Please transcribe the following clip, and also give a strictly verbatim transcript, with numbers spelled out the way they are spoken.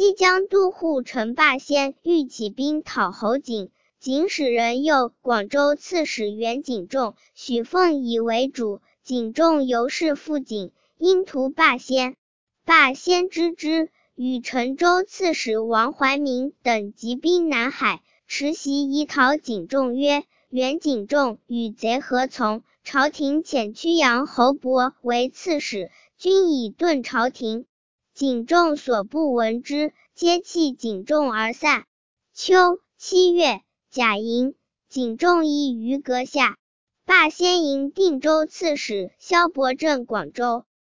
西江都护陈霸先欲起兵讨侯景，景使人诱广州刺史袁景仲、许凤以为主，景仲由是复景，因图霸先。霸先知之，与陈州刺史王怀民等集兵南海，持袭以讨景仲曰：袁景仲与贼何从？朝廷遣曲阳侯伯为刺史，均以顿朝廷。景仲所不闻之，皆弃景仲而散。秋七月，甲寅，景仲议于阁下。霸先迎定州刺史萧伯镇广州。